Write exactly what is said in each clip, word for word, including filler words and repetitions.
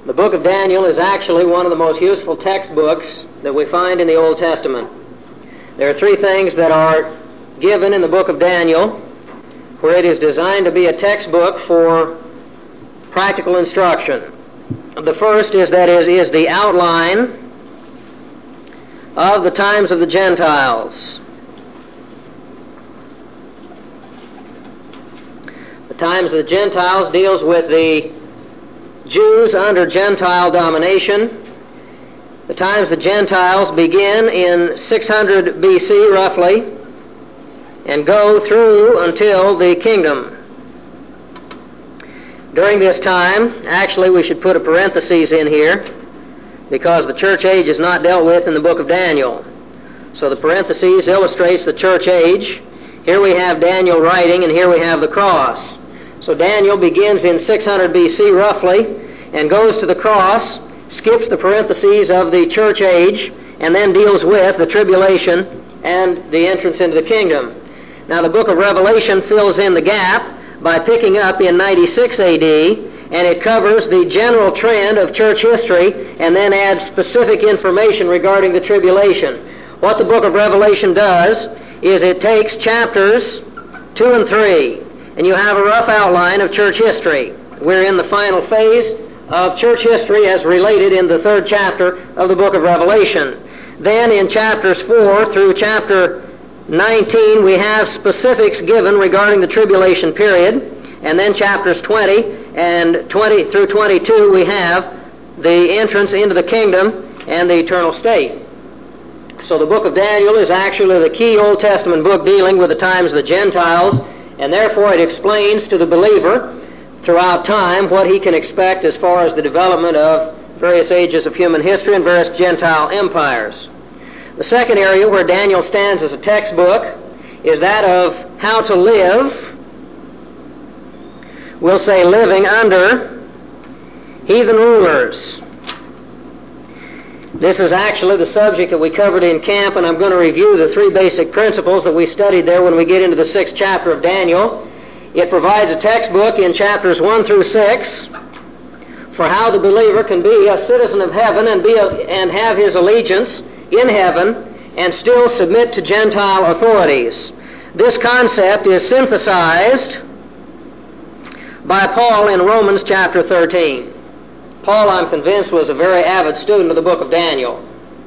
The book of Daniel is actually one of the most useful textbooks that we find in the Old Testament. There are three things that are given in the book of Daniel where it is designed to be a textbook for practical instruction. The first is that it is the outline of the times of the Gentiles. The times of the Gentiles deals with the Jews under Gentile domination. The times of the Gentiles begin in six hundred B C roughly and go through until the kingdom. During this time, actually we should put a parenthesis in here because the church age is not dealt with in the book of Daniel. So the parenthesis illustrates the church age. Here we have Daniel writing and here we have the cross. So Daniel begins in six hundred B C roughly and goes to the cross, skips the parentheses of the church age, and then deals with the tribulation and the entrance into the kingdom. Now the book of Revelation fills in the gap by picking up in ninety-six A D, and it covers the general trend of church history and then adds specific information regarding the tribulation. What the book of Revelation does is it takes chapters two and three, and you have a rough outline of church history. We're in the final phase of church history as related in the third chapter of the book of Revelation. Then in chapters four through chapter nineteen, we have specifics given regarding the tribulation period. And then chapters twenty and twenty through twenty-two, we have the entrance into the kingdom and the eternal state. So the book of Daniel is actually the key Old Testament book dealing with the times of the Gentiles, and therefore it explains to the believer throughout time what he can expect as far as the development of various ages of human history and various Gentile empires. The second area where Daniel stands as a textbook is that of how to live, we'll say living under heathen rulers. This is actually the subject that we covered in camp, and I'm going to review the three basic principles that we studied there when we get into the sixth chapter of Daniel. It provides a textbook in chapters one through six for how the believer can be a citizen of heaven and be a, and have his allegiance in heaven and still submit to Gentile authorities. This concept is synthesized by Paul in Romans chapter thirteen. Paul, I'm convinced, was a very avid student of the book of Daniel.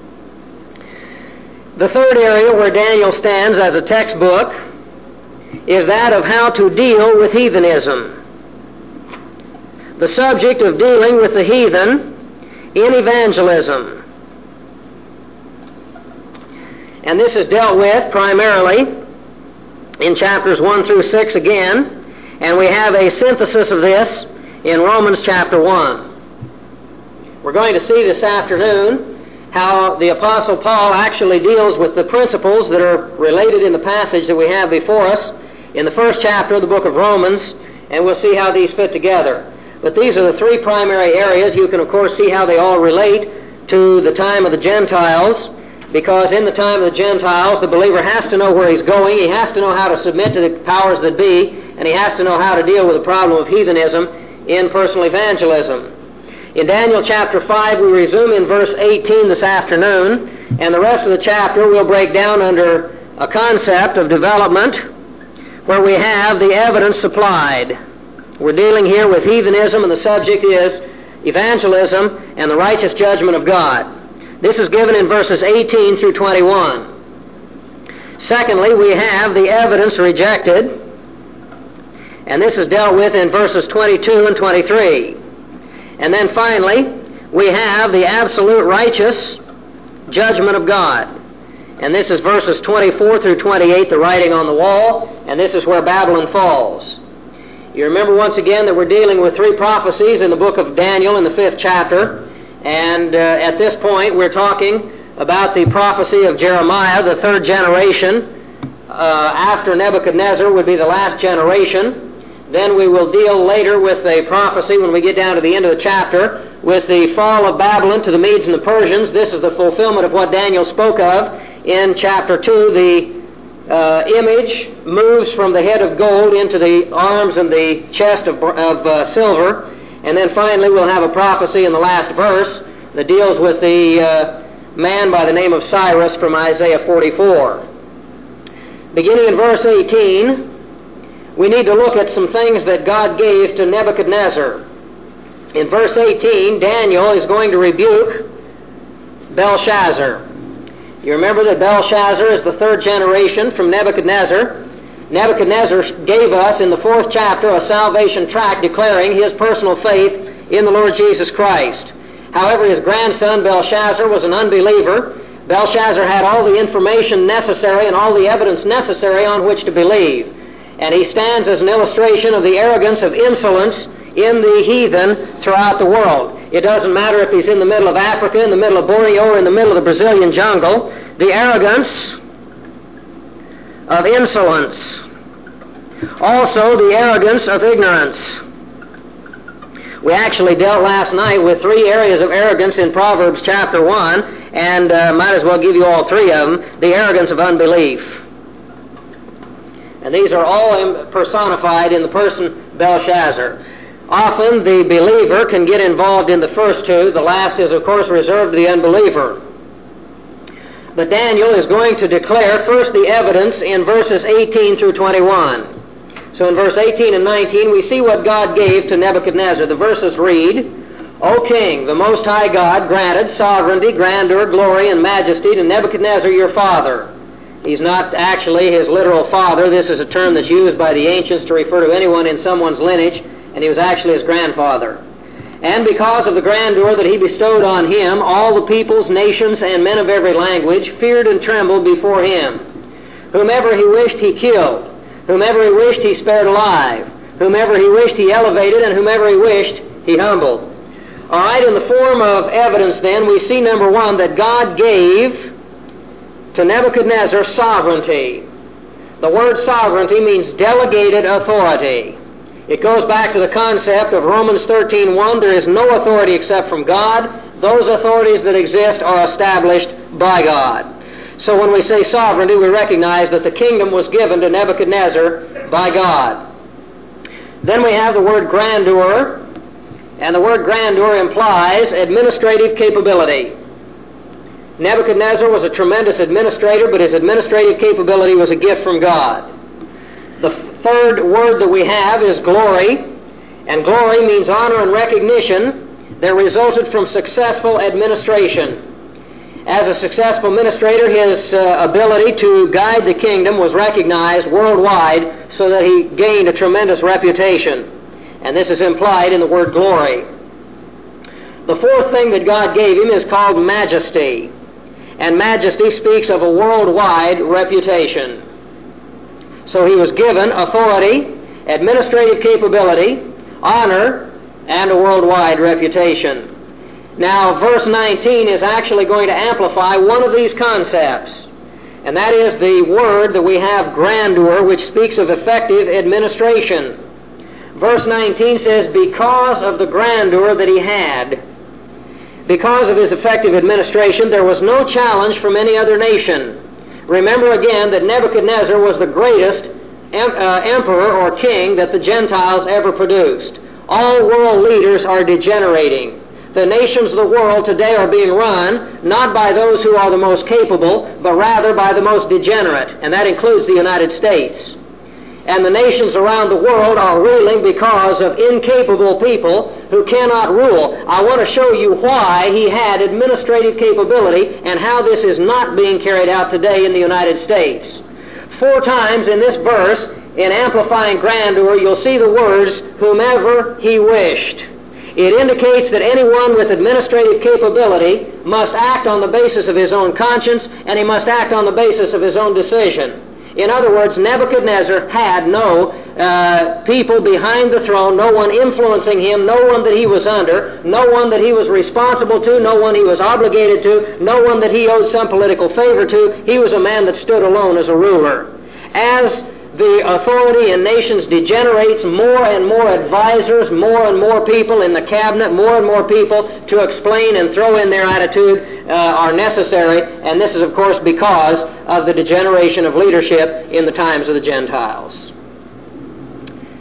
The third area where Daniel stands as a textbook is that of how to deal with heathenism. The subject of dealing with the heathen in evangelism. And this is dealt with primarily in chapters one through six again, and we have a synthesis of this in Romans chapter one. We're going to see this afternoon how the Apostle Paul actually deals with the principles that are related in the passage that we have before us in the first chapter of the book of Romans, and we'll see how these fit together. But these are the three primary areas. You can, of course, see how they all relate to the time of the Gentiles, because in the time of the Gentiles, the believer has to know where he's going, he has to know how to submit to the powers that be, and he has to know how to deal with the problem of heathenism in personal evangelism. In Daniel chapter five, we resume in verse eighteen this afternoon, and the rest of the chapter we'll break down under a concept of development where we have the evidence supplied. We're dealing here with heathenism, and the subject is evangelism and the righteous judgment of God. This is given in verses eighteen through twenty-one. Secondly, we have the evidence rejected, and this is dealt with in verses twenty-two and twenty-three. And then finally, we have the absolute righteous judgment of God. And this is verses twenty-four through twenty-eight, the writing on the wall, and this is where Babylon falls. You remember once again that we're dealing with three prophecies in the book of Daniel in the fifth chapter, and uh, at this point we're talking about the prophecy of Jeremiah, the third generation. Uh, after Nebuchadnezzar would be the last generation. Then we will deal later with a prophecy when we get down to the end of the chapter with the fall of Babylon to the Medes and the Persians. This is the fulfillment of what Daniel spoke of in chapter two. The uh, image moves from the head of gold into the arms and the chest of, of uh, silver, And then finally we'll have a prophecy in the last verse that deals with the uh, man by the name of Cyrus from Isaiah forty-four. Beginning in verse eighteen, we need to look at some things that God gave to Nebuchadnezzar. In verse eighteen, Daniel is going to rebuke Belshazzar. You remember that Belshazzar is the third generation from Nebuchadnezzar. Nebuchadnezzar gave us in the fourth chapter a salvation tract declaring his personal faith in the Lord Jesus Christ. However, his grandson Belshazzar was an unbeliever. Belshazzar had all the information necessary and all the evidence necessary on which to believe. And he stands as an illustration of the arrogance of insolence in the heathen throughout the world. It doesn't matter if he's in the middle of Africa, in the middle of Borneo, or in the middle of the Brazilian jungle. The arrogance of insolence. Also, the arrogance of ignorance. We actually dealt last night with three areas of arrogance in Proverbs chapter one, and uh, might as well give you all three of them. The arrogance of unbelief. And these are all personified in the person Belshazzar. Often the believer can get involved in the first two. The last is, of course, reserved to the unbeliever. But Daniel is going to declare first the evidence in verses eighteen through twenty-one. So in verse eighteen and nineteen, we see what God gave to Nebuchadnezzar. The verses read, O king, the Most High God granted sovereignty, grandeur, glory, and majesty to Nebuchadnezzar your father. He's not actually his literal father. This is a term that's used by the ancients to refer to anyone in someone's lineage, and he was actually his grandfather. And because of the grandeur that he bestowed on him, all the peoples, nations, and men of every language feared and trembled before him. Whomever he wished he killed, whomever he wished he spared alive, whomever he wished he elevated, and whomever he wished he humbled. All right, in the form of evidence then, we see, number one, that God gave to Nebuchadnezzar sovereignty. The word sovereignty means delegated authority. It goes back to the concept of Romans thirteen one. There is no authority except from God. Those authorities that exist are established by God. So when we say sovereignty, we recognize that the kingdom was given to Nebuchadnezzar by God. Then we have the word grandeur, and the word grandeur implies administrative capability. Nebuchadnezzar was a tremendous administrator, but his administrative capability was a gift from God. The third word that we have is glory, and glory means honor and recognition that resulted from successful administration. As a successful administrator, his uh, ability to guide the kingdom was recognized worldwide so that he gained a tremendous reputation. And this is implied in the word glory. The fourth thing that God gave him is called majesty. And majesty speaks of a worldwide reputation. So he was given authority, administrative capability, honor, and a worldwide reputation. Now, verse nineteen is actually going to amplify one of these concepts, and that is the word that we have, grandeur, which speaks of effective administration. Verse nineteen says, because of the grandeur that he had, because of his effective administration, there was no challenge from any other nation. Remember again that Nebuchadnezzar was the greatest em- uh, emperor or king that the Gentiles ever produced. All world leaders are degenerating. The nations of the world today are being run not by those who are the most capable, but rather by the most degenerate, and that includes the United States. And the nations around the world are ruling because of incapable people who cannot rule. I want to show you why he had administrative capability and how this is not being carried out today in the United States. Four times in this verse, in amplifying grandeur, you'll see the words, whomever he wished. It indicates that anyone with administrative capability must act on the basis of his own conscience, and he must act on the basis of his own decision. In other words, Nebuchadnezzar had no uh, people behind the throne, no one influencing him, no one that he was under, no one that he was responsible to, no one he was obligated to, no one that he owed some political favor to. He was a man that stood alone as a ruler. As the authority in nations degenerates, more and more advisors, more and more people in the cabinet, more and more people to explain and throw in their attitude uh, are necessary, and this is of course because of the degeneration of leadership in the times of the Gentiles.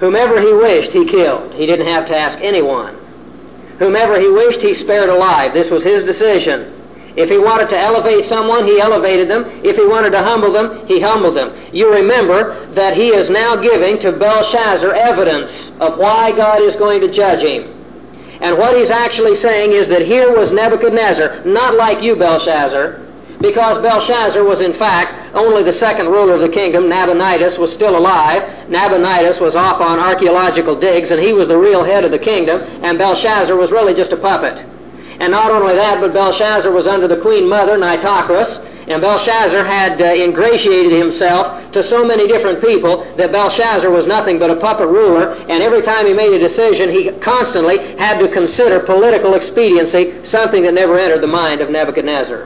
Whomever he wished, he killed. He didn't have to ask anyone. Whomever he wished, he spared alive. This was his decision. If he wanted to elevate someone, he elevated them. If he wanted to humble them, he humbled them. You remember that he is now giving to Belshazzar evidence of why God is going to judge him. And what he's actually saying is that here was Nebuchadnezzar, not like you, Belshazzar, because Belshazzar was in fact only the second ruler of the kingdom. Nabonidus was still alive. Nabonidus was off on archaeological digs, and he was the real head of the kingdom, and Belshazzar was really just a puppet. And not only that, but Belshazzar was under the queen mother, Nitocris, and Belshazzar had uh, ingratiated himself to so many different people that Belshazzar was nothing but a puppet ruler, and every time he made a decision, he constantly had to consider political expediency, something that never entered the mind of Nebuchadnezzar.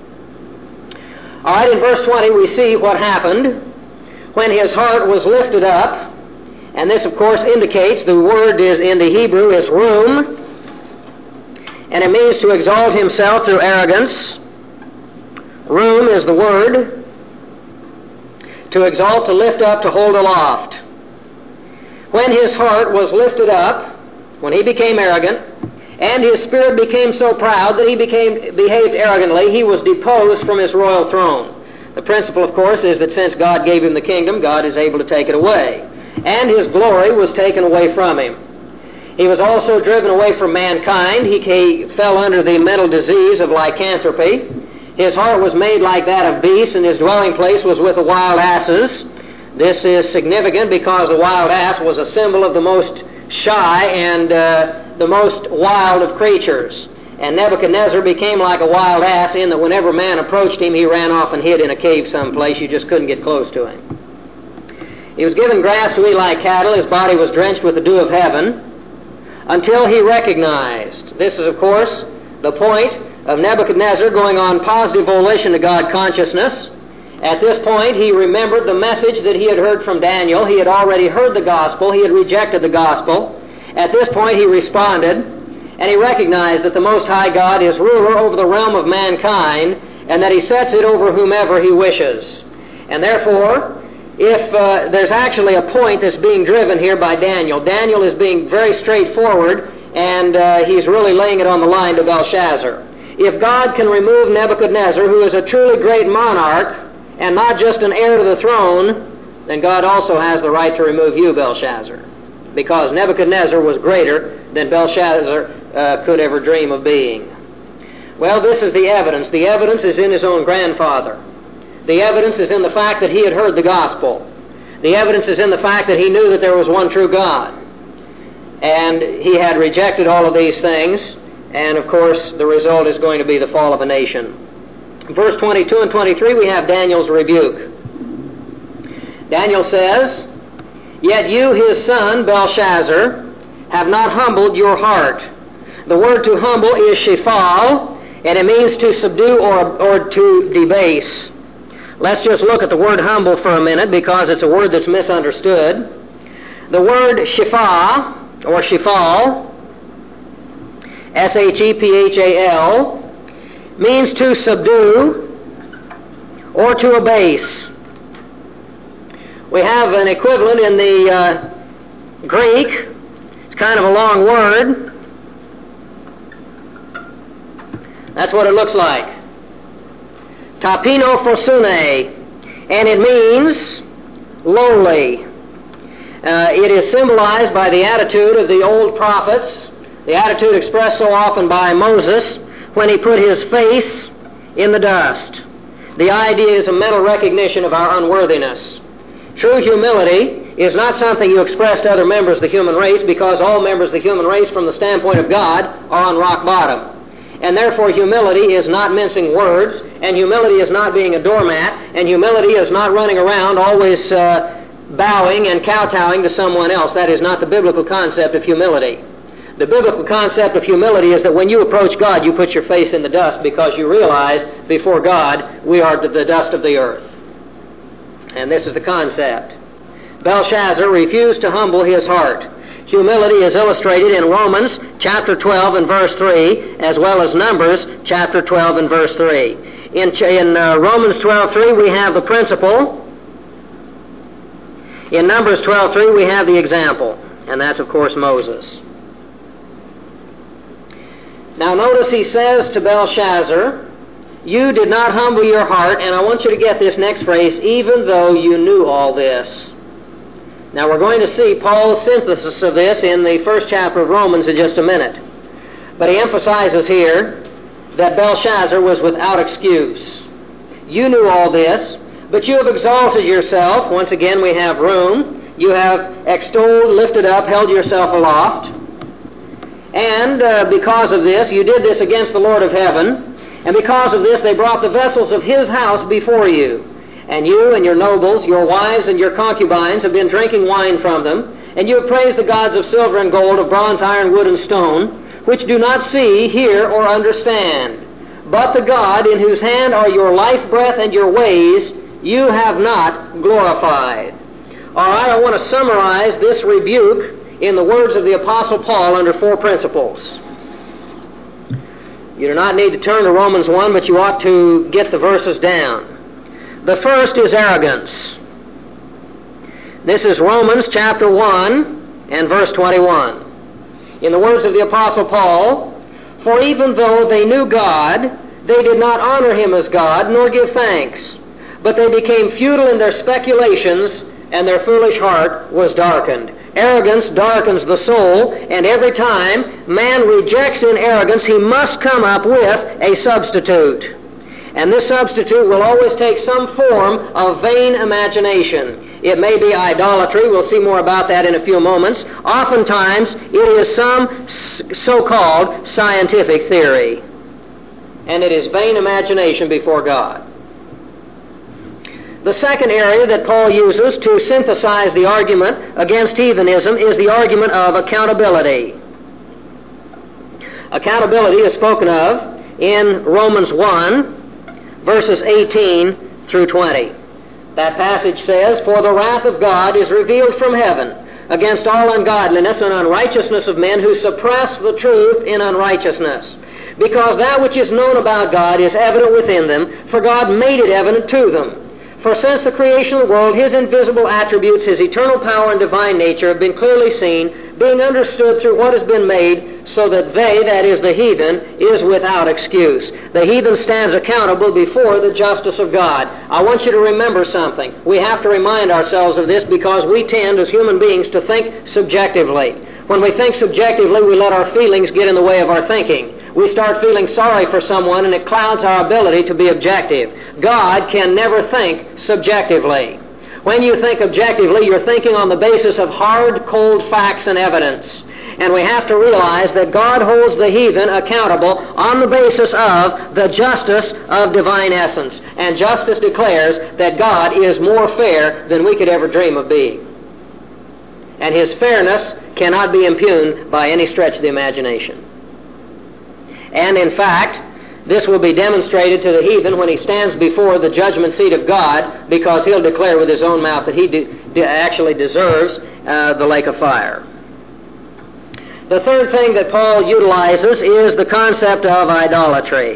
All right, in verse twenty we see what happened when his heart was lifted up, and this of course indicates the word is in the Hebrew is room, and it means to exalt himself through arrogance. Room is the word. To exalt, to lift up, to hold aloft. When his heart was lifted up, when he became arrogant, and his spirit became so proud that he became behaved arrogantly, he was deposed from his royal throne. The principle, of course, is that since God gave him the kingdom, God is able to take it away. And his glory was taken away from him. He was also driven away from mankind. He, he fell under the mental disease of lycanthropy. His heart was made like that of beasts, and his dwelling place was with the wild asses. This is significant because the wild ass was a symbol of the most shy and uh, the most wild of creatures. And Nebuchadnezzar became like a wild ass in that whenever man approached him, he ran off and hid in a cave someplace. You just couldn't get close to him. He was given grass to eat like cattle. His body was drenched with the dew of heaven until he recognized. This is, of course, the point of Nebuchadnezzar going on positive volition to God consciousness. At this point, he remembered the message that he had heard from Daniel. He had already heard the gospel. He had rejected the gospel. At this point, he responded, and he recognized that the Most High God is ruler over the realm of mankind, and that he sets it over whomever he wishes. And therefore, if uh, there's actually a point that's being driven here by Daniel, Daniel is being very straightforward, and uh, he's really laying it on the line to Belshazzar. If God can remove Nebuchadnezzar, who is a truly great monarch, and not just an heir to the throne, then God also has the right to remove you, Belshazzar, because Nebuchadnezzar was greater than Belshazzar uh, could ever dream of being. Well, this is the evidence. The evidence is in his own grandfather. The evidence is in the fact that he had heard the gospel. The evidence is in the fact that he knew that there was one true God. And he had rejected all of these things, and of course the result is going to be the fall of a nation. Verse twenty-two and twenty-three, we have Daniel's rebuke. Daniel says, "Yet you, his son, Belshazzar, have not humbled your heart." The word to humble is shifal, and it means to subdue or, or to debase. Let's just look at the word humble for a minute, because it's a word that's misunderstood. The word shifah, or shifal, S H E P H A L, means to subdue or to abase. We have an equivalent in the uh, Greek. It's kind of a long word. That's what it looks like. Tapino phosune, and it means lowly. Uh, it is symbolized by the attitude of the old prophets, the attitude expressed so often by Moses when he put his face in the dust. The idea is a mental recognition of our unworthiness. True humility is not something you express to other members of the human race, because all members of the human race from the standpoint of God are on rock bottom. And therefore humility is not mincing words, and humility is not being a doormat, and humility is not running around always uh, bowing and kowtowing to someone else. That is not the biblical concept of humility. The biblical concept of humility is that when you approach God, you put your face in the dust, because you realize before God we are the dust of the earth. And this is the concept. Belshazzar refused to humble his heart. Humility is illustrated in Romans chapter twelve and verse three, as well as Numbers chapter twelve and verse three. In, in uh, Romans twelve three we have the principle. In Numbers twelve three, we have the example, and that's, of course, Moses. Now notice he says to Belshazzar, you did not humble your heart, and I want you to get this next phrase, even though you knew all this. Now we're going to see Paul's synthesis of this in the first chapter of Romans in just a minute. But he emphasizes here that Belshazzar was without excuse. You knew all this, but you have exalted yourself. Once again, we have room. You have extolled, lifted up, held yourself aloft. And uh, because of this, you did this against the Lord of heaven. And because of this, they brought the vessels of his house before you. And you and your nobles, your wives and your concubines have been drinking wine from them. And you have praised the gods of silver and gold, of bronze, iron, wood, and stone, which do not see, hear, or understand. But the God in whose hand are your life breath and your ways, you have not glorified. All right, I want to summarize this rebuke in the words of the Apostle Paul under four principles. You do not need to turn to Romans one, but you ought to get the verses down. The first is arrogance. This is Romans chapter one and verse twenty-one. In the words of the Apostle Paul, for even though they knew God, they did not honor him as God, nor give thanks. But they became futile in their speculations, and their foolish heart was darkened. Arrogance darkens the soul, and every time man rejects in arrogance, he must come up with a substitute. And this substitute will always take some form of vain imagination. It may be idolatry. We'll see more about that in a few moments. Oftentimes, it is some so-called scientific theory. And it is vain imagination before God. The second area that Paul uses to synthesize the argument against heathenism is the argument of accountability. Accountability is spoken of in Romans one, verses eighteen through twenty. That passage says, for the wrath of God is revealed from heaven against all ungodliness and unrighteousness of men who suppress the truth in unrighteousness. Because that which is known about God is evident within them, for God made it evident to them. For since the creation of the world, his invisible attributes, his eternal power and divine nature have been clearly seen, being understood through what has been made, so that they, that is the heathen, is without excuse. The heathen stands accountable before the justice of God. I want you to remember something. We have to remind ourselves of this because we tend, as human beings, to think subjectively. When we think subjectively, we let our feelings get in the way of our thinking. We start feeling sorry for someone, and it clouds our ability to be objective. God can never think subjectively. When you think objectively, you're thinking on the basis of hard, cold facts and evidence. And we have to realize that God holds the heathen accountable on the basis of the justice of divine essence. And justice declares that God is more fair than we could ever dream of being. And his fairness cannot be impugned by any stretch of the imagination. And in fact, this will be demonstrated to the heathen when he stands before the judgment seat of God, because he'll declare with his own mouth that he de- de- actually deserves uh, the lake of fire. The third thing that Paul utilizes is the concept of idolatry.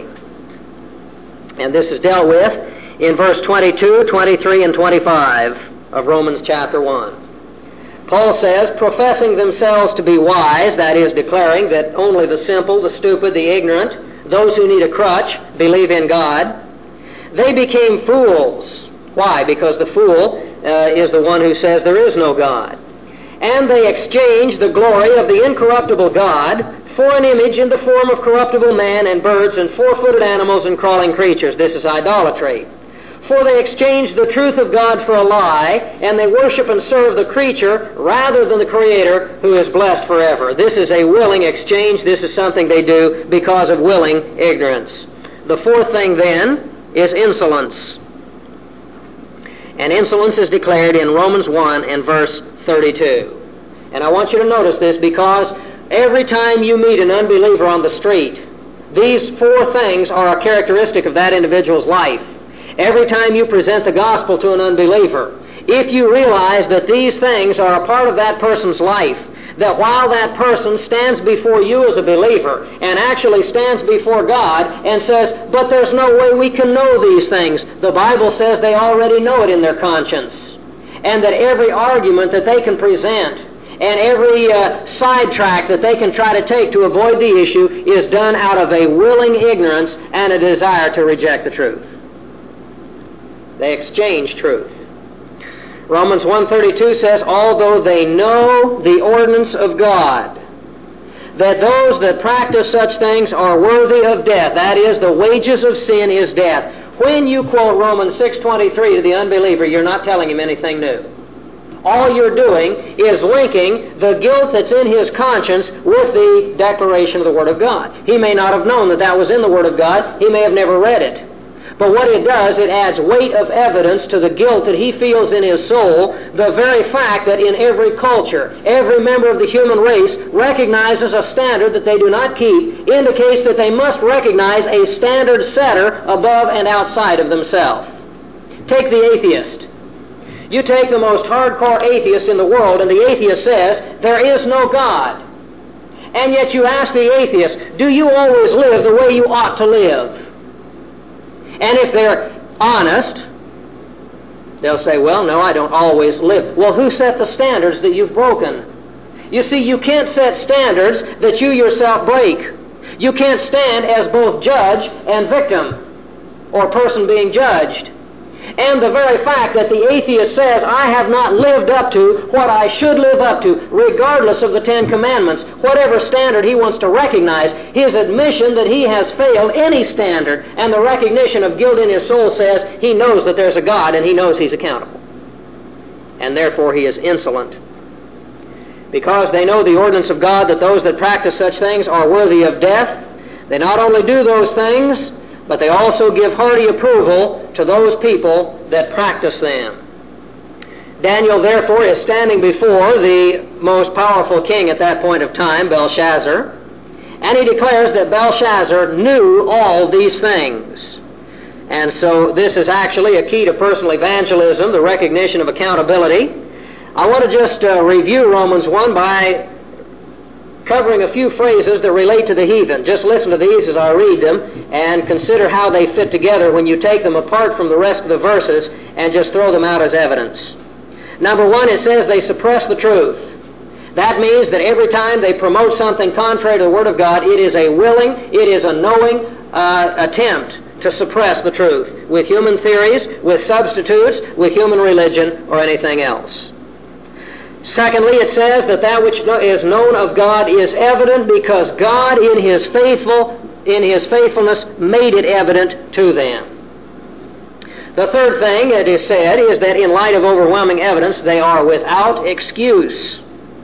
And this is dealt with in verse twenty-two, twenty-three, and twenty-five of Romans chapter one. Paul says, professing themselves to be wise, that is, declaring that only the simple, the stupid, the ignorant, those who need a crutch, believe in God, they became fools. Why? Because the fool uh, is the one who says there is no God. And they exchanged the glory of the incorruptible God for an image in the form of corruptible man and birds and four-footed animals and crawling creatures. This is idolatry. For they exchanged the truth of God for a lie, and they worship and serve the creature rather than the Creator, who is blessed forever. This is a willing exchange. This is something they do because of willing ignorance. The fourth thing, then, is insolence. And insolence is declared in Romans one and verse thirty-two. And I want you to notice this because every time you meet an unbeliever on the street, these four things are a characteristic of that individual's life. Every time you present the gospel to an unbeliever, if you realize that these things are a part of that person's life, that while that person stands before you as a believer and actually stands before God and says, but there's no way we can know these things, the Bible says they already know it in their conscience. and that every argument that they can present and every uh, sidetrack that they can try to take to avoid the issue is done out of a willing ignorance and a desire to reject the truth. They exchange truth. Romans one thirty-two says, although they know the ordinance of God, that those that practice such things are worthy of death. That is, the wages of sin is death. When you quote Romans six twenty-three to the unbeliever, you're not telling him anything new. All you're doing is linking the guilt that's in his conscience with the declaration of the Word of God. He may not have known that that was in the Word of God. He may have never read it. But what it does, it adds weight of evidence to the guilt that he feels in his soul, the very fact that in every culture, every member of the human race recognizes a standard that they do not keep, indicates that they must recognize a standard setter above and outside of themselves. Take the atheist. You take the most hardcore atheist in the world, and the atheist says, there is no God. And yet you ask the atheist, do you always live the way you ought to live? And if they're honest, they'll say, well, no, I don't always live. Well, who set the standards that you've broken? You see, you can't set standards that you yourself break. You can't stand as both judge and victim, or person being judged. And the very fact that the atheist says, I have not lived up to what I should live up to, regardless of the Ten Commandments, whatever standard he wants to recognize, his admission that he has failed any standard and the recognition of guilt in his soul says he knows that there's a God and he knows he's accountable. And therefore he is insolent. Because they know the ordinance of God that those that practice such things are worthy of death, they not only do those things, but they also give hearty approval to those people that practice them. Daniel, therefore, is standing before the most powerful king at that point of time, Belshazzar, and he declares that Belshazzar knew all these things. And so this is actually a key to personal evangelism, the recognition of accountability. I want to just uh, review Romans one by covering a few phrases that relate to the heathen. Just listen to these as I read them and consider how they fit together when you take them apart from the rest of the verses and just throw them out as evidence. Number one, it says they suppress the truth. That means that every time they promote something contrary to the Word of God, it is a willing, it is a knowing uh, attempt to suppress the truth with human theories, with substitutes, with human religion, or anything else. Secondly, it says that that which is known of God is evident because God in His faithful, in His faithfulness made it evident to them. The third thing it is said is that in light of overwhelming evidence, they are without excuse.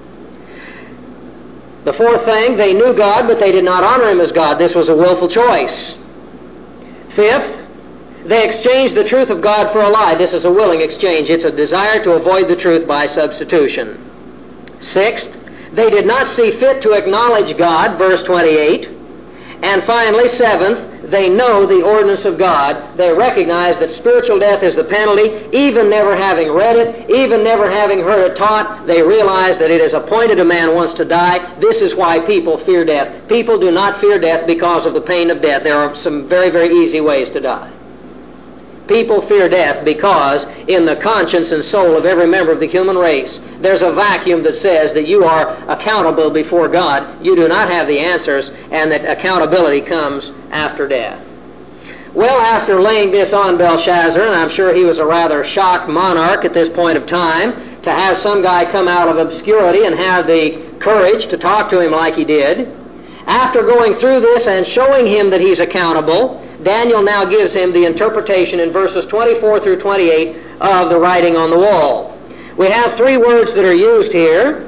The fourth thing, they knew God, but they did not honor Him as God. This was a willful choice. Fifth, they exchanged the truth of God for a lie. This is a willing exchange. It's a desire to avoid the truth by substitution. Sixth, they did not see fit to acknowledge God, verse twenty-eight. And finally, seventh, they know the ordinance of God. They recognize that spiritual death is the penalty. Even never having read it, even never having heard it taught, they realize that it is appointed a man once to die. This is why people fear death. People do not fear death because of the pain of death. There are some very, very easy ways to die. People fear death because in the conscience and soul of every member of the human race, there's a vacuum that says that you are accountable before God. You do not have the answers, and that accountability comes after death. Well, after laying this on Belshazzar, and I'm sure he was a rather shocked monarch at this point of time, to have some guy come out of obscurity and have the courage to talk to him like he did, after going through this and showing him that he's accountable, Daniel now gives him the interpretation in verses twenty-four through twenty-eight of the writing on the wall. We have three words that are used here.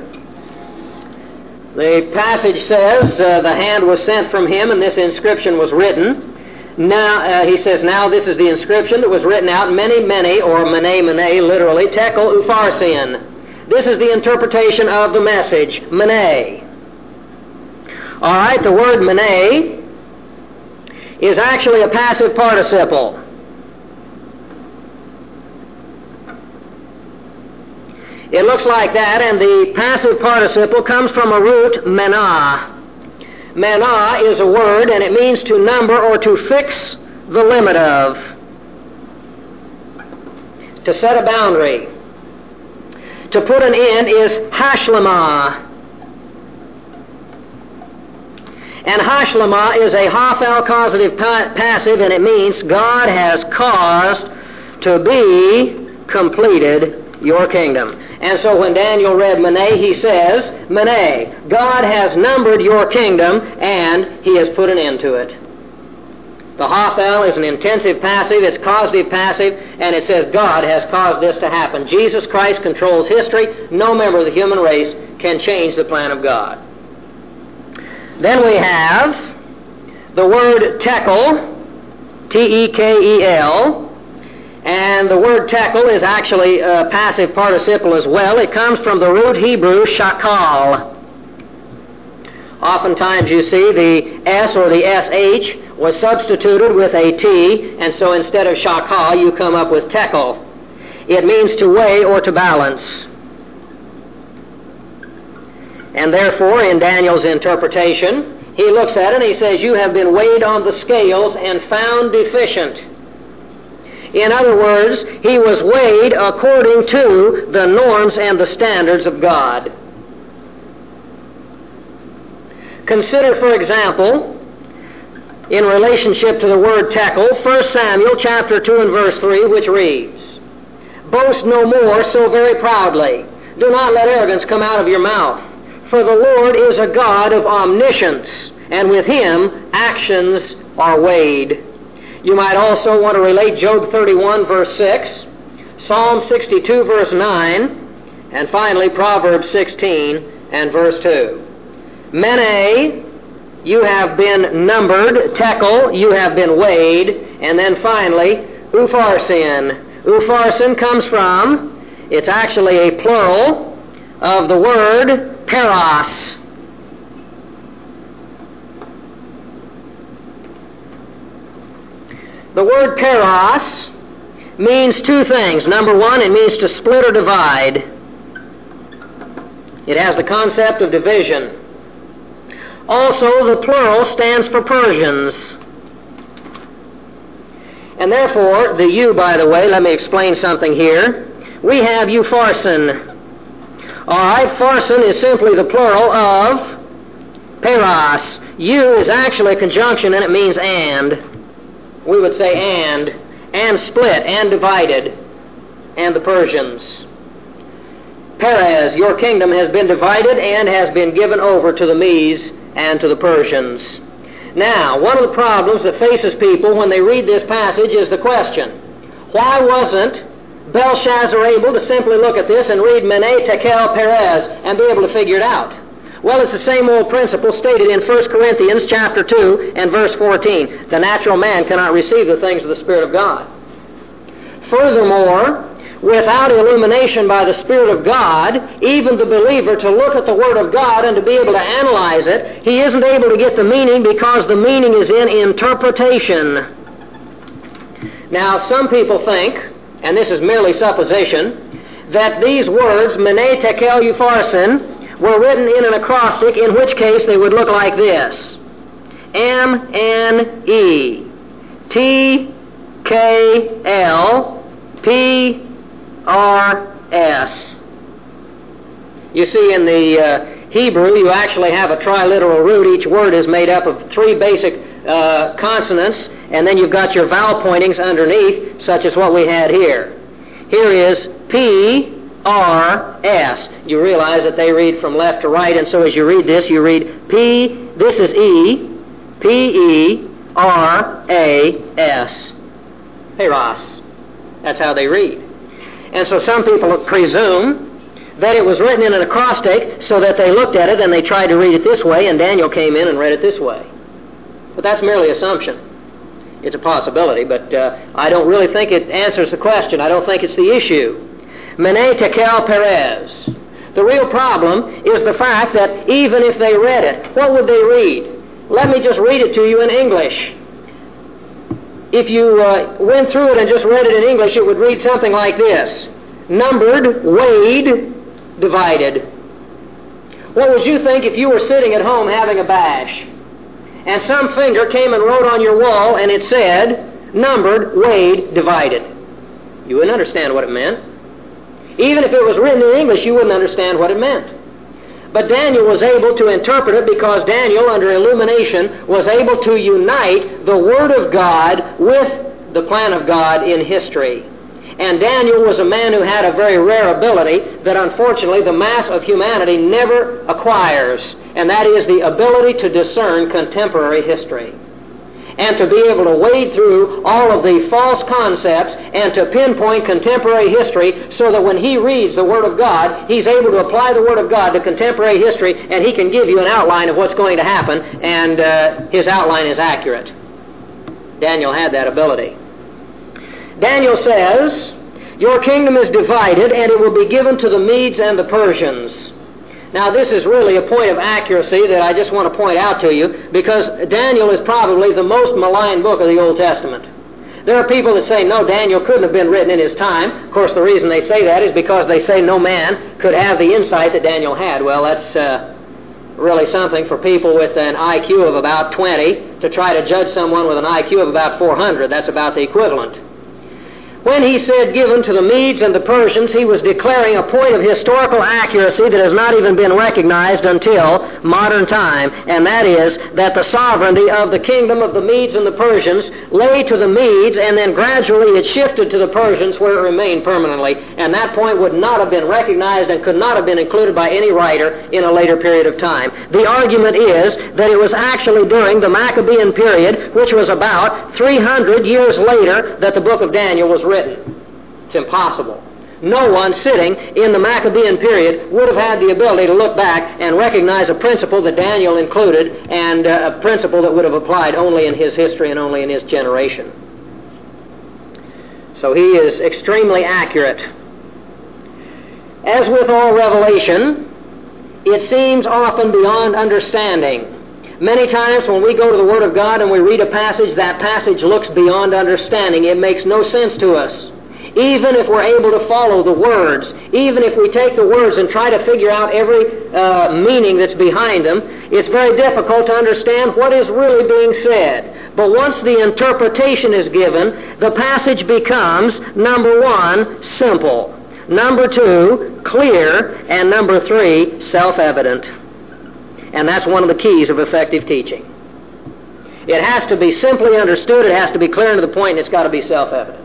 The passage says, uh, the hand was sent from him and this inscription was written. Now, uh, he says, now this is the inscription that was written out, many, many, or mene, mene, literally, tekel upharsin. This is the interpretation of the message, mene. All right, the word mene is actually a passive participle. It looks like that, and the passive participle comes from a root, menah. Menah is a word, and it means to number or to fix the limit of, to set a boundary. to put an end is hashlamah. And hashlamah is a hafal causative pa- passive, and it means God has caused to be completed your kingdom. And so when Daniel read Mene, he says, Mene, God has numbered your kingdom, and He has put an end to it. The hafal is an intensive passive, it's causative passive, and it says God has caused this to happen. Jesus Christ controls history. No member of the human race can change the plan of God. Then we have the word tekel, T E K E L, and the word tekel is actually a passive participle as well. It comes from the root Hebrew shakal. Oftentimes you see the S or the S H was substituted with a T, and so instead of shakal you come up with tekel. It means to weigh or to balance. And therefore, in Daniel's interpretation, he looks at it and he says, you have been weighed on the scales and found deficient. In other words, he was weighed according to the norms and the standards of God. Consider, for example, in relationship to the word tekel, First Samuel chapter two and verse three, which reads, Boast no more so very proudly. Do not let arrogance come out of your mouth. For the Lord is a God of omniscience, and with Him actions are weighed. You might also want to relate Job thirty-one, verse six, Psalm sixty-two, verse nine, and finally Proverbs sixteen and verse two. Mene, you have been numbered. Tekel, you have been weighed. And then finally, Upharsin. Upharsin comes from, it's actually a plural of the word Peros. The word Peros means two things. Number one, it means to split or divide. It has the concept of division. Also, the plural stands for Persians. And therefore, the U, by the way, let me explain something here. We have Upharsin. All right, Pharsin is simply the plural of Peros. U is actually a conjunction, and it means and. We would say and, and split, and divided, and the Persians. Perez, your kingdom has been divided and has been given over to the Medes and to the Persians. Now, one of the problems that faces people when they read this passage is the question, why wasn't Belshazzar able to simply look at this and read Mene, Tekel, Perez and be able to figure it out? Well, it's the same old principle stated in First Corinthians chapter two and verse fourteen. The natural man cannot receive the things of the Spirit of God. Furthermore, without illumination by the Spirit of God, even the believer to look at the Word of God and to be able to analyze it, he isn't able to get the meaning because the meaning is in interpretation. Now, some people think, and this is merely supposition, that these words, Mene, Tekel, Upharsin, were written in an acrostic, in which case they would look like this. M N E T K L P R S. You see, in the uh, Hebrew, you actually have a triliteral root. Each word is made up of three basic uh, consonants, and then you've got your vowel pointings underneath, such as what we had here. Here is P R S. You realize that they read from left to right, and so as you read this, you read P, this is E, P E R A S. Peros. That's how they read. And so some people presume that it was written in an acrostic so that they looked at it and they tried to read it this way, and Daniel came in and read it this way. But that's merely assumption. It's a possibility, but uh, I don't really think it answers the question. I don't think it's the issue. Mene, Tekel, Perez. The real problem is the fact that even if they read it, what would they read? Let me just read it to you in English. If you uh, went through it and just read it in English, it would read something like this. Numbered, weighed, divided. What would you think if you were sitting at home having a bash, and some finger came and wrote on your wall and it said, numbered, weighed, divided? You wouldn't understand what it meant. Even if it was written in English, you wouldn't understand what it meant. But Daniel was able to interpret it because Daniel, under illumination, was able to unite the Word of God with the plan of God in history. And Daniel was a man who had a very rare ability that unfortunately the mass of humanity never acquires, and that is the ability to discern contemporary history, and to be able to wade through all of the false concepts and to pinpoint contemporary history so that when he reads the Word of God, he's able to apply the Word of God to contemporary history, and he can give you an outline of what's going to happen, and uh, his outline is accurate. Daniel had that ability. Daniel says, "Your kingdom is divided, and it will be given to the Medes and the Persians." Now, this is really a point of accuracy that I just want to point out to you, because Daniel is probably the most maligned book of the Old Testament. There are people that say, no, Daniel couldn't have been written in his time. Of course, the reason they say that is because they say no man could have the insight that Daniel had. Well, that's uh, really something for people with an I Q of about twenty to try to judge someone with an I Q of about four hundred. That's about the equivalent. When he said given to the Medes and the Persians, he was declaring a point of historical accuracy that has not even been recognized until modern time, and that is that the sovereignty of the kingdom of the Medes and the Persians lay to the Medes, and then gradually it shifted to the Persians, where it remained permanently, and that point would not have been recognized and could not have been included by any writer in a later period of time. The argument is that it was actually during the Maccabean period, which was about three hundred years later, that the book of Daniel was written. It's impossible. No one sitting in the Maccabean period would have had the ability to look back and recognize a principle that Daniel included, and uh, a principle that would have applied only in his history and only in his generation. So he is extremely accurate. As with all revelation, it seems often beyond understanding. Many times when we go to the Word of God and we read a passage, that passage looks beyond understanding. It makes no sense to us. Even if we're able to follow the words, even if we take the words and try to figure out every uh, meaning that's behind them, it's very difficult to understand what is really being said. But once the interpretation is given, the passage becomes, number one, simple, number two, clear, and number three, self-evident. And that's one of the keys of effective teaching. It has to be simply understood, it has to be clear and to the point, and it's got to be self-evident.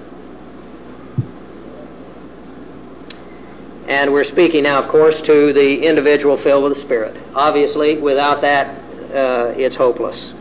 And we're speaking now, of course, to the individual filled with the Spirit. Obviously, without that, uh, it's hopeless.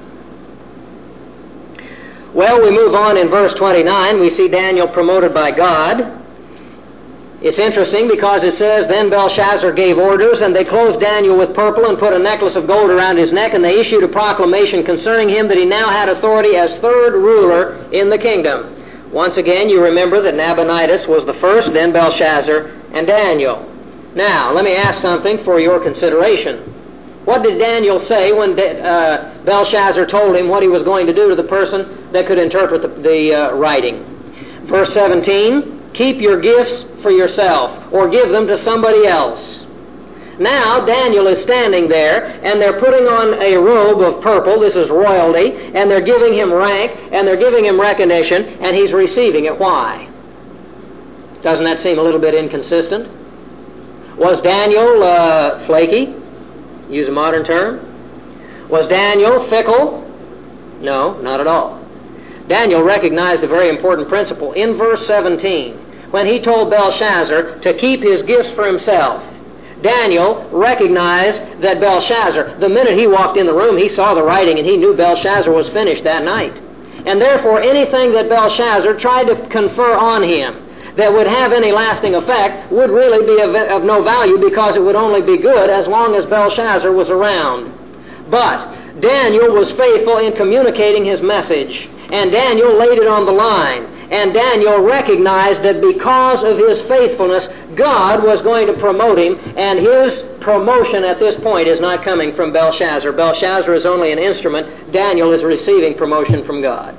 Well, we move on in verse twenty-nine. We see Daniel promoted by God. It's interesting because it says, "Then Belshazzar gave orders, and they clothed Daniel with purple and put a necklace of gold around his neck, and they issued a proclamation concerning him that he now had authority as third ruler in the kingdom." Once again, you remember that Nabonidus was the first, then Belshazzar, and Daniel. Now, let me ask something for your consideration. What did Daniel say when uh, Belshazzar told him what he was going to do to the person that could interpret the, the uh, writing? Verse seventeen, "Keep your gifts for yourself, or give them to somebody else." Now, Daniel is standing there, and they're putting on a robe of purple. This is royalty, and they're giving him rank, and they're giving him recognition, and he's receiving it. Why? Doesn't that seem a little bit inconsistent? Was Daniel uh, flaky? Use a modern term. Was Daniel fickle? No, not at all. Daniel recognized a very important principle. In verse seventeen, when he told Belshazzar to keep his gifts for himself, Daniel recognized that Belshazzar, the minute he walked in the room, he saw the writing and he knew Belshazzar was finished that night. And therefore, anything that Belshazzar tried to confer on him that would have any lasting effect would really be of, of no value, because it would only be good as long as Belshazzar was around. But Daniel was faithful in communicating his message, and Daniel laid it on the line. And Daniel recognized that because of his faithfulness, God was going to promote him, and his promotion at this point is not coming from Belshazzar. Belshazzar is only an instrument. Daniel is receiving promotion from God.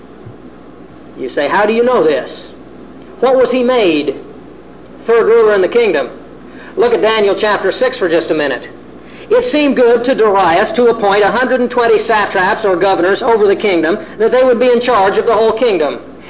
You say, how do you know this? What was he made? Third ruler in the kingdom. Look at Daniel chapter six for just a minute. It seemed good to Darius to appoint one hundred twenty satraps or governors over the kingdom, that they would be in charge of the whole kingdom.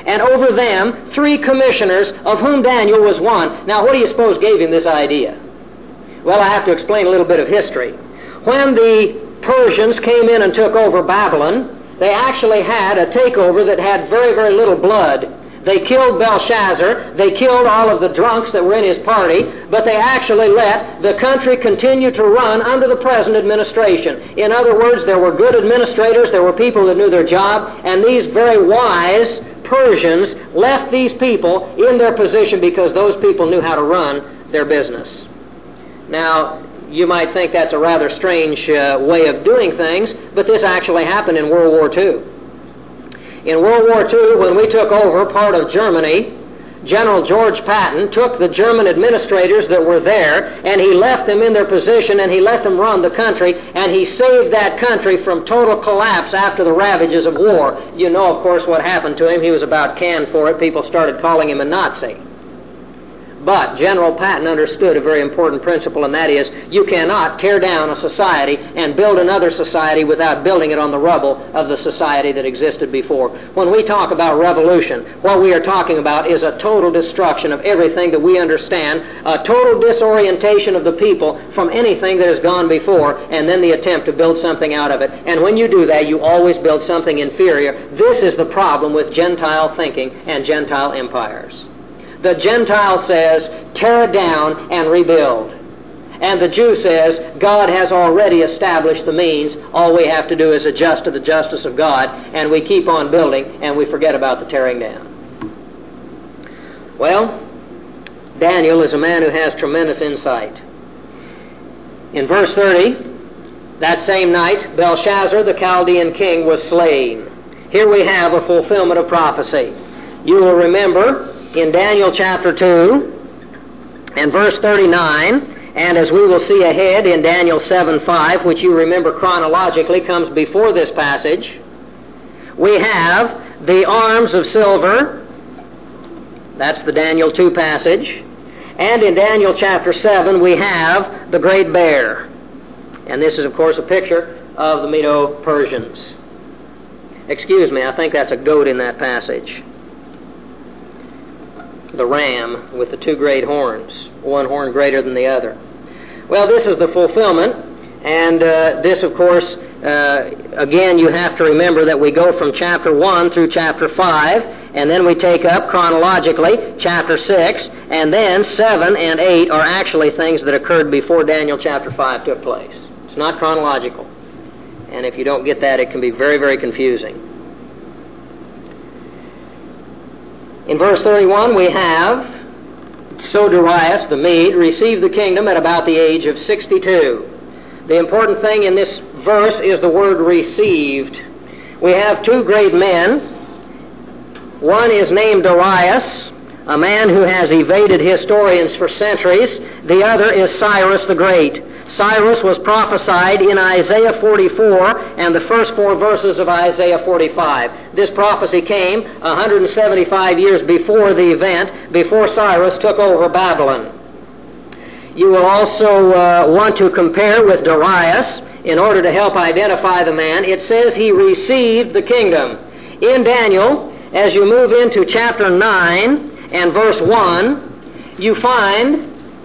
and over them three commissioners, of whom Daniel was one. Now, what do you suppose gave him this idea? Well, I have to explain a little bit of history. When the Persians came in and took over Babylon, they actually had a takeover that had very, very little blood. They killed Belshazzar, they killed all of the drunks that were in his party, but they actually let the country continue to run under the present administration. In other words, there were good administrators, there were people that knew their job, and these very wise Persians left these people in their position because those people knew how to run their business. Now, you might think that's a rather strange uh, way of doing things, but this actually happened in World War Two. In World War Two, when we took over part of Germany, General George Patton took the German administrators that were there, and he left them in their position, and he let them run the country, and he saved that country from total collapse after the ravages of war. You know, of course, what happened to him. He was about canned for it. People started calling him a Nazi. But General Patton understood a very important principle, and that is you cannot tear down a society and build another society without building it on the rubble of the society that existed before. When we talk about revolution, what we are talking about is a total destruction of everything that we understand, a total disorientation of the people from anything that has gone before, and then the attempt to build something out of it. And when you do that, you always build something inferior. This is the problem with Gentile thinking and Gentile empires. The Gentile says, tear it down and rebuild. And the Jew says, God has already established the means. All we have to do is adjust to the justice of God, and we keep on building, and we forget about the tearing down. Well, Daniel is a man who has tremendous insight. In verse thirty, that same night, Belshazzar, the Chaldean king, was slain. Here we have a fulfillment of prophecy. You will remember in Daniel chapter two and verse thirty-nine, and as we will see ahead in Daniel seven five, which you remember chronologically comes before this passage, we have the arms of silver. That's the Daniel two passage. And in Daniel chapter seven we have the great bear. And this is, of course, a picture of the Medo-Persians. Excuse me, I think that's a goat in that passage. The ram with the two great horns, one horn greater than the other. Well, this is the fulfillment, and uh, this, of course, uh, again, you have to remember that we go from chapter one through chapter five, and then we take up chronologically chapter six, and then seven and eight are actually things that occurred before Daniel chapter five took place. It's not chronological, and if you don't get that, it can be very, very confusing. In verse thirty-one, we have, so Darius the Mede received the kingdom at about the age of sixty-two. The important thing in this verse is the word received. We have two great men. One is named Darius, a man who has evaded historians for centuries. The other is Cyrus the Great. Cyrus was prophesied in Isaiah forty-four and the first four verses of Isaiah forty-five. This prophecy came one hundred seventy-five years before the event, before Cyrus took over Babylon. You will also uh, want to compare with Darius in order to help identify the man. It says he received the kingdom. In Daniel, as you move into chapter nine and verse one, you find,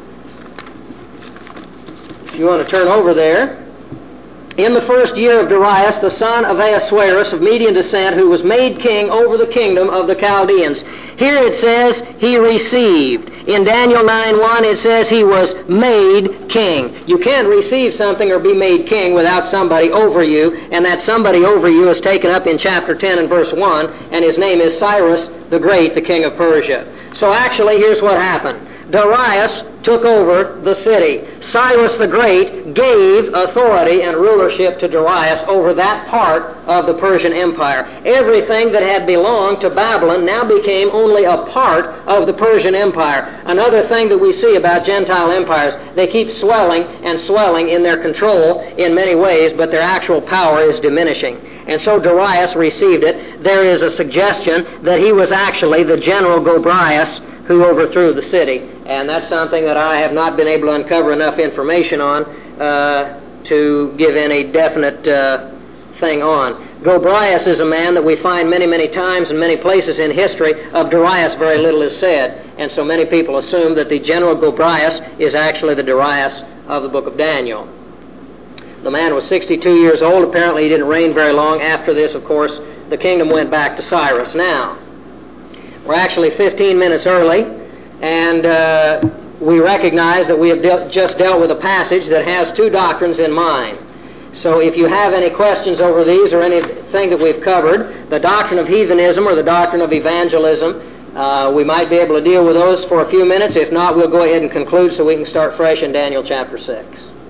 you want to turn over there, in the first year of Darius, the son of Ahasuerus of Median descent, who was made king over the kingdom of the Chaldeans. Here it says he received. In Daniel nine one it says he was made king. You can't receive something or be made king without somebody over you, and that somebody over you is taken up in chapter ten and verse one, and his name is Cyrus the Great, the king of Persia. So actually, here's what happened. Darius took over the city. Cyrus the Great gave authority and rulership to Darius over that part of the Persian Empire. Everything that had belonged to Babylon now became only a part of the Persian Empire. Another thing that we see about Gentile empires, they keep swelling and swelling in their control in many ways, but their actual power is diminishing. And so Darius received it. There is a suggestion that he was actually the general Gobryas who overthrew the city. And that's something that I have not been able to uncover enough information on uh, to give any definite uh, thing on. Gobryas is a man that we find many, many times in many places in history. Of Darius very little is said, and so many people assume that the general Gobryas is actually the Darius of the book of Daniel. The man was sixty-two years old. Apparently he didn't reign very long. After this, of course, the kingdom went back to Cyrus. Now, we're actually fifteen minutes early, and uh, we recognize that we have de- just dealt with a passage that has two doctrines in mind. So if you have any questions over these or anything that we've covered, the doctrine of heathenism or the doctrine of evangelism, uh, we might be able to deal with those for a few minutes. If not, we'll go ahead and conclude so we can start fresh in Daniel chapter six.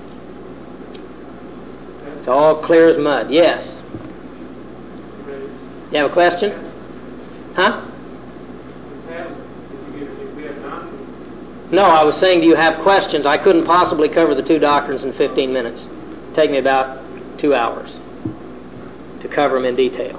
It's all clear as mud. Yes? You have a question? Huh? No, I was saying, do you have questions? I couldn't possibly cover the two doctrines in fifteen minutes. It'd take me about two hours to cover them in detail.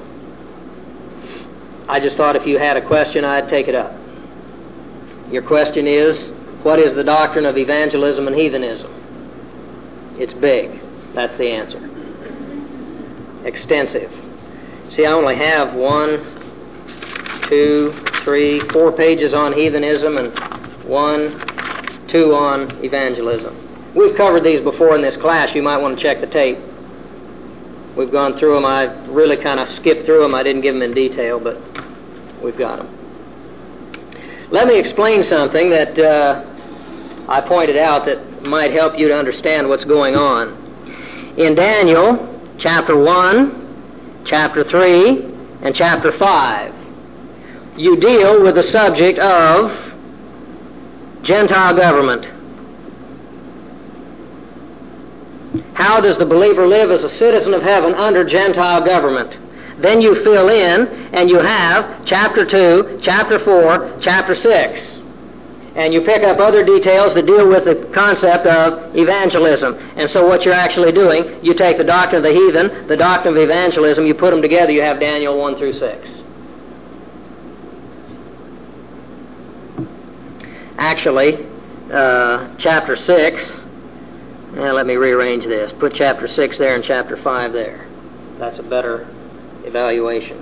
I just thought if you had a question, I'd take it up. Your question is, what is the doctrine of evangelism and heathenism? It's big. That's the answer. Extensive. See, I only have one, two, three, four pages on heathenism and one, two on evangelism. We've covered these before in this class. You might want to check the tape. We've gone through them. I really kind of skipped through them. I didn't give them in detail, but we've got them. Let me explain something that uh, I pointed out that might help you to understand what's going on. In Daniel chapter one, chapter three, and chapter five, you deal with the subject of Gentile government. How does the believer live as a citizen of heaven under Gentile government? Then you fill in, and you have chapter two, chapter four, chapter six. And you pick up other details that deal with the concept of evangelism. And so what you're actually doing, you take the doctrine of the heathen, the doctrine of evangelism, you put them together, you have Daniel one through six. Actually, uh, chapter six, well, let me rearrange this. Put chapter six there and chapter five there. That's a better evaluation.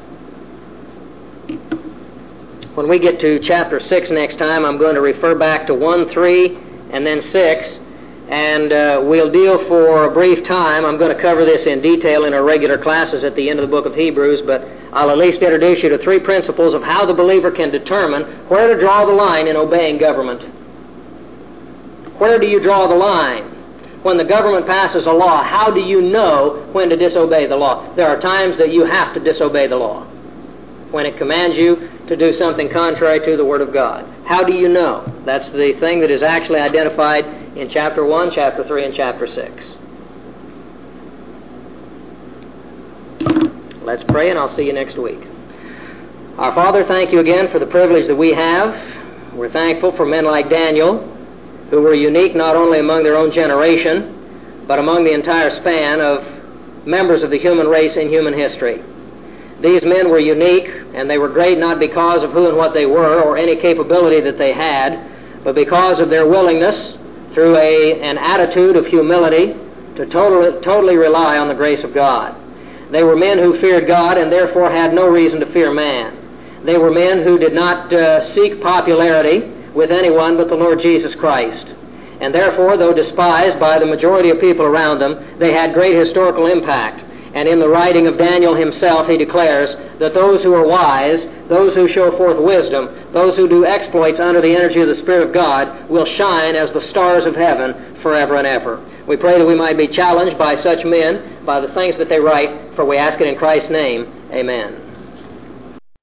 When we get to chapter six next time, I'm going to refer back to one, three, and then six, and uh, we'll deal for a brief time. I'm going to cover this in detail in our regular classes at the end of the book of Hebrews, but I'll at least introduce you to three principles of how the believer can determine where to draw the line in obeying government. Where do you draw the line? When the government passes a law, how do you know when to disobey the law? There are times that you have to disobey the law, when it commands you to do something contrary to the Word of God. How do you know? That's the thing that is actually identified in chapter one, chapter three, and chapter six. Let's pray, and I'll see you next week. Our Father, thank you again for the privilege that we have. We're thankful for men like Daniel, who were unique not only among their own generation, but among the entire span of members of the human race in human history. These men were unique, and they were great not because of who and what they were or any capability that they had, but because of their willingness, through a, an attitude of humility, to totally, totally rely on the grace of God. They were men who feared God and therefore had no reason to fear man. They were men who did not uh, seek popularity with anyone but the Lord Jesus Christ. And therefore, though despised by the majority of people around them, they had great historical impact. And in the writing of Daniel himself, he declares that those who are wise, those who show forth wisdom, those who do exploits under the energy of the Spirit of God, will shine as the stars of heaven forever and ever. We pray that we might be challenged by such men, by the things that they write, for we ask it in Christ's name. Amen.